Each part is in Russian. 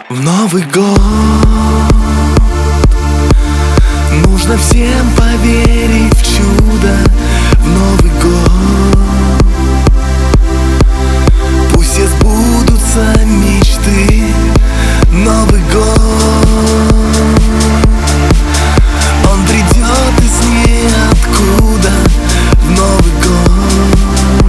В Новый год нужно всем поверить в чудо. В Новый год пусть все сбудутся мечты. Новый год, он придет из ниоткуда. В Новый год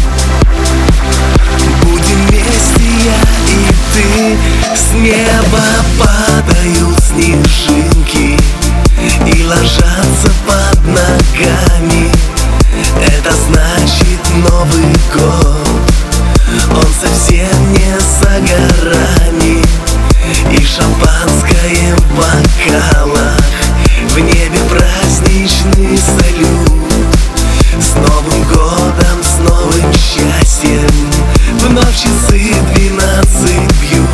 будем вместе я и ты. С неба падают снежинки и ложатся под ногами. Это значит Новый год, он совсем не за горами. И шампанское в бокалах, в небе праздничный салют. С Новым годом, с новым счастьем, вновь часы 12 бьют.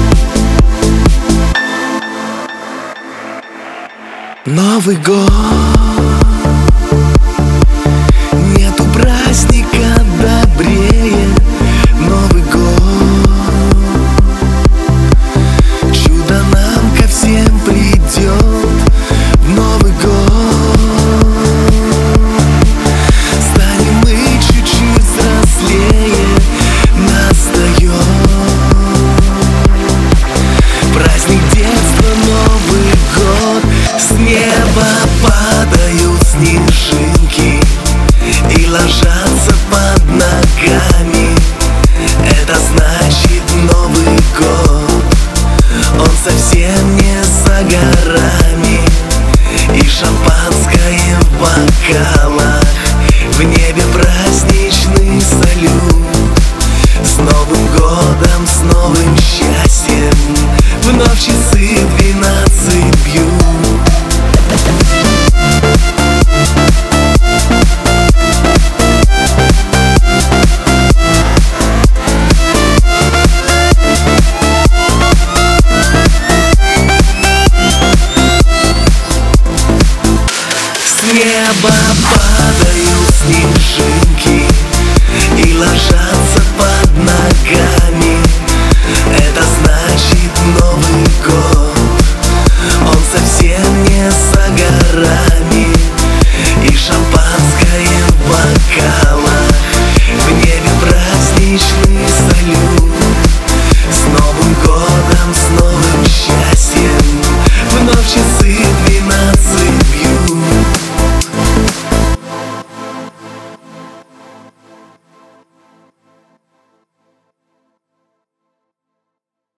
Новый год